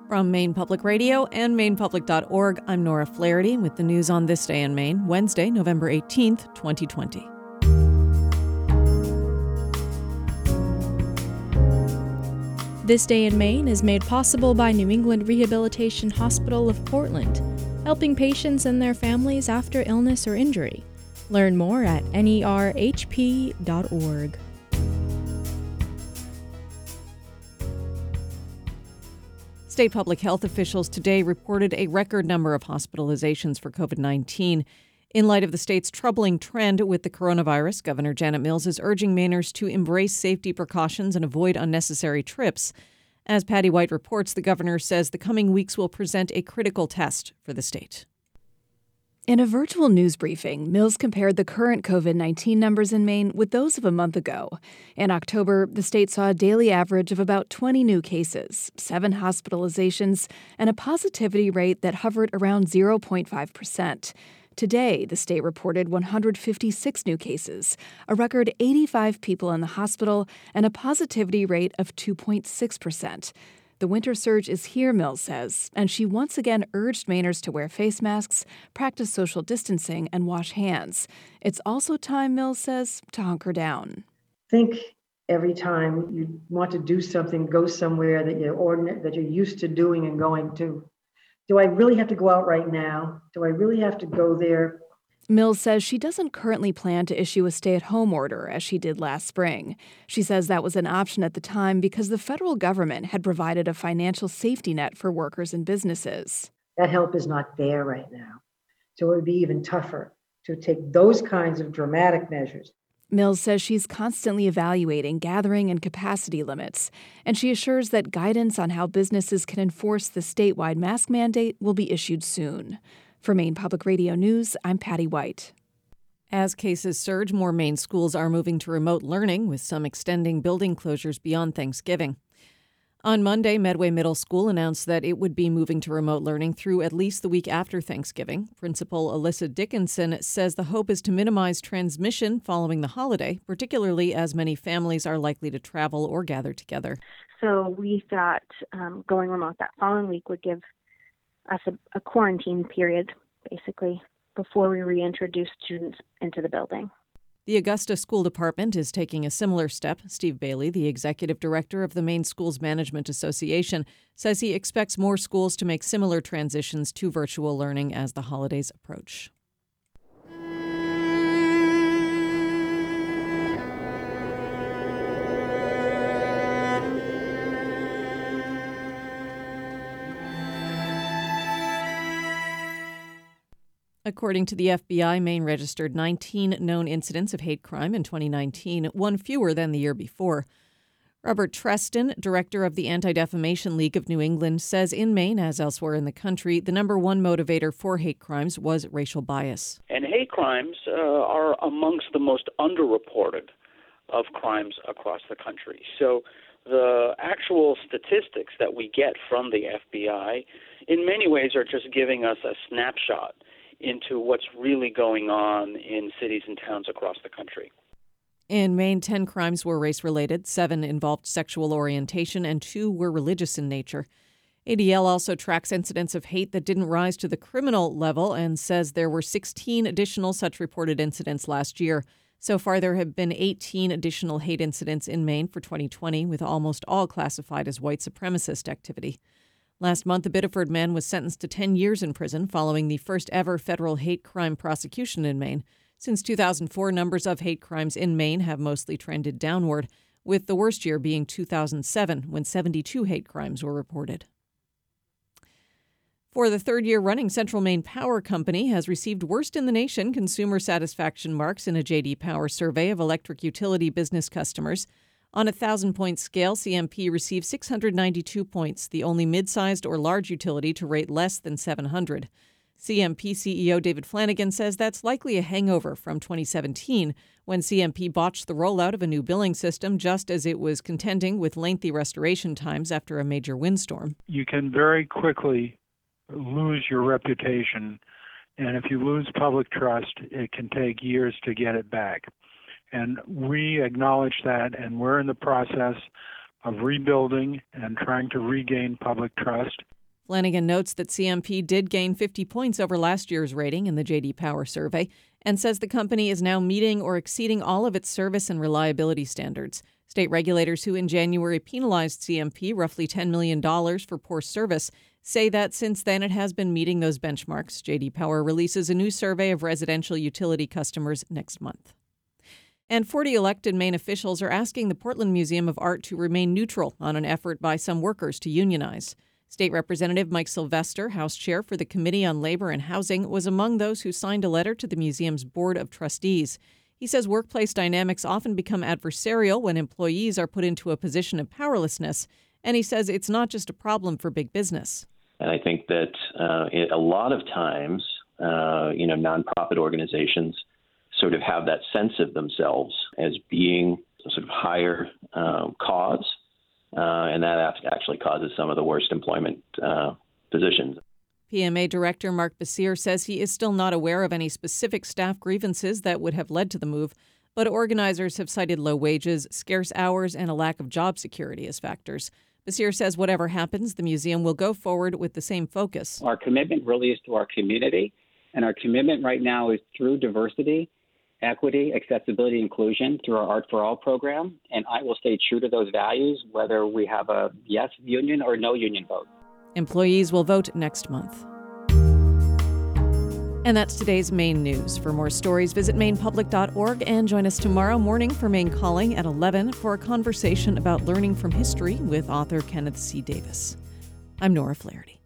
From Maine Public Radio and mainepublic.org, I'm Nora Flaherty with the news on This Day in Maine, Wednesday, November 18th, 2020. This Day in Maine is made possible by New England Rehabilitation Hospital of Portland, helping patients and their families after illness or injury. Learn more at nerhp.org. State public health officials today reported a record number of hospitalizations for COVID-19. In light of the state's troubling trend with the coronavirus, Governor Janet Mills is urging Mainers to embrace safety precautions and avoid unnecessary trips. As Patty White reports, the governor says the coming weeks will present a critical test for the state. In a virtual news briefing, Mills compared the current COVID-19 numbers in Maine with those of a month ago. In October, the state saw a daily average of about 20 new cases, 7 hospitalizations, and a positivity rate that hovered around 0.5%. Today, the state reported 156 new cases, a record 85 people in the hospital, and a positivity rate of 2.6%. The winter surge is here, Mills says, and she once again urged Mainers to wear face masks, practice social distancing, and wash hands. It's also time, Mills says, to hunker down. Think every time you want to do something, go somewhere that you're used to doing and going to. Do I really have to go out right now? Do I really have to go there? Mills says she doesn't currently plan to issue a stay-at-home order as she did last spring. She says that was an option at the time because the federal government had provided a financial safety net for workers and businesses. That help is not there right now. So it would be even tougher to take those kinds of dramatic measures. Mills says she's constantly evaluating gathering and capacity limits, and she assures that guidance on how businesses can enforce the statewide mask mandate will be issued soon. For Maine Public Radio News, I'm Patty White. As cases surge, more Maine schools are moving to remote learning, with some extending building closures beyond Thanksgiving. On Monday, Medway Middle School announced that it would be moving to remote learning through at least the week after Thanksgiving. Principal Alyssa Dickinson says the hope is to minimize transmission following the holiday, particularly as many families are likely to travel or gather together. So we thought going remote that following week would give us a quarantine period, basically, before we reintroduce students into the building. The Augusta School Department is taking a similar step. Steve Bailey, the executive director of the Maine Schools Management Association, says he expects more schools to make similar transitions to virtual learning as the holidays approach. According to the FBI, Maine registered 19 known incidents of hate crime in 2019, one fewer than the year before. Robert Treston, director of the Anti-Defamation League of New England, says in Maine, as elsewhere in the country, the number one motivator for hate crimes was racial bias. And hate crimes are amongst the most underreported of crimes across the country. So the actual statistics that we get from the FBI in many ways are just giving us a snapshot into what's really going on in cities and towns across the country. In Maine, 10 crimes were race-related, 7 involved sexual orientation, and 2 were religious in nature. ADL also tracks incidents of hate that didn't rise to the criminal level and says there were 16 additional such reported incidents last year. So far, there have been 18 additional hate incidents in Maine for 2020, with almost all classified as white supremacist activity. Last month, a Biddeford man was sentenced to 10 years in prison following the first ever federal hate crime prosecution in Maine. Since 2004, numbers of hate crimes in Maine have mostly trended downward, with the worst year being 2007, when 72 hate crimes were reported. For the third year running, Central Maine Power Company has received worst in the nation consumer satisfaction marks in a J.D. Power survey of electric utility business customers. On a 1,000-point scale, CMP received 692 points, the only mid-sized or large utility to rate less than 700. CMP CEO David Flanagan says that's likely a hangover from 2017, when CMP botched the rollout of a new billing system just as it was contending with lengthy restoration times after a major windstorm. You can very quickly lose your reputation, and if you lose public trust, it can take years to get it back. And we acknowledge that, and we're in the process of rebuilding and trying to regain public trust. Flanagan notes that CMP did gain 50 points over last year's rating in the J.D. Power survey and says the company is now meeting or exceeding all of its service and reliability standards. State regulators who in January penalized CMP roughly $10 million for poor service say that since then it has been meeting those benchmarks. J.D. Power releases a new survey of residential utility customers next month. And 40 elected Maine officials are asking the Portland Museum of Art to remain neutral on an effort by some workers to unionize. State Representative Mike Sylvester, House Chair for the Committee on Labor and Housing, was among those who signed a letter to the museum's Board of Trustees. He says workplace dynamics often become adversarial when employees are put into a position of powerlessness, and he says it's not just a problem for big business. And I think that a lot of times, nonprofit organizations sort of have that sense of themselves as being a sort of higher cause. And that actually causes some of the worst employment positions. PMA Director Mark Basir says he is still not aware of any specific staff grievances that would have led to the move, but organizers have cited low wages, scarce hours, and a lack of job security as factors. Basir says whatever happens, the museum will go forward with the same focus. Our commitment really is to our community, and our commitment right now is through diversity, equity, accessibility, inclusion through our Art for All program, and I will stay true to those values, whether we have a yes union or no union vote. Employees will vote next month. And that's today's Maine news. For more stories, visit mainepublic.org and join us tomorrow morning for Maine Calling at 11 for a conversation about learning from history with author Kenneth C. Davis. I'm Nora Flaherty.